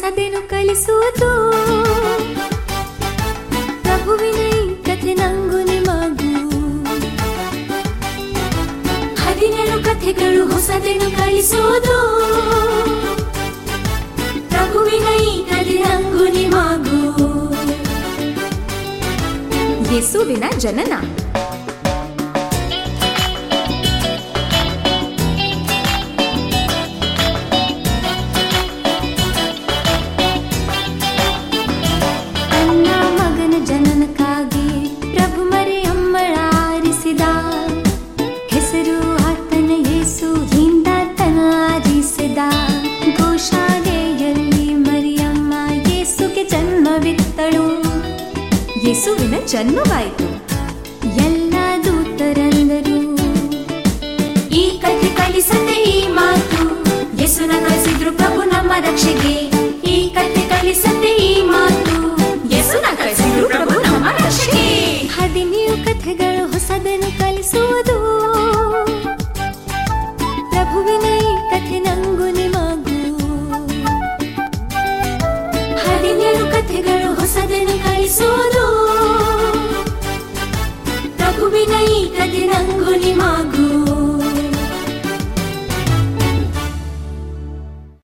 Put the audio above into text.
ಹೊಸದೇನು ಕಲಿಸುವುದು. ಪ್ರಭುವಿನ ಈ ಕಥೆ ನಂಗು ನಿಮಗೂ. 17 ಕಥೆಗಳು ಹೊಸದೇನು ಕಲಿಸುವುದು. ಪ್ರಭುವಿನ ಈ ಕಥೆ ನಂಗು ನಿಮಗೂ. ಯೇಸುವಿನ ಜನನ. ಜನನಕ್ಕಾಗಿ ಪ್ರಭು ಮರಿಯಮ್ಮಳ ಆರಿಸಿದ. ಹೆಸರು ಆತನ ಯೇಸು ಹಿಂದಾತನ ಆರಿಸಿದ. ಗೋಶಾಲೆಯಲ್ಲಿ ಮರಿಯಮ್ಮ ಯೇಸುಗೆ ಜನ್ಮವಿತ್ತಳು. ಯೇಸುವಿನ ಜನ್ಮವಾಯಿತು. ಎಲ್ಲ ದೂತರಂದರು ಈ ಕಥೆ ಕಲಿಸದೆ ಈ ಮಾತು. ಯೇಸುನ ಕಳಿಸಿದ್ರು ಪ್ರಭು ನಮ್ಮ ರಕ್ಷೆಗೆ. ಈ ಕಥೆ ಕಲಿಸದೆ ಈ ಮಾತು. ಯೇಸುನ ಕಳಿಸಿದ್ರು ಪ್ರಭು ನಮ್ಮ ರಕ್ಷೆಗೆ. 17 ಕಥೆಗಳು ಹೊಸದನ್ನು ಕಲಿಸುವುದು. ಪ್ರಭುವಿನ ಈ ಕಥೆ ನಂಗು ನಿಮಗೂ. 17 ಕಥೆಗಳು ಹೊಸದನ್ನು ಕಲಿಸುವುದು. ಪ್ರಭುವಿನ ಈ ಕಥೆ ನಂಗು ನಿಮಗೂ.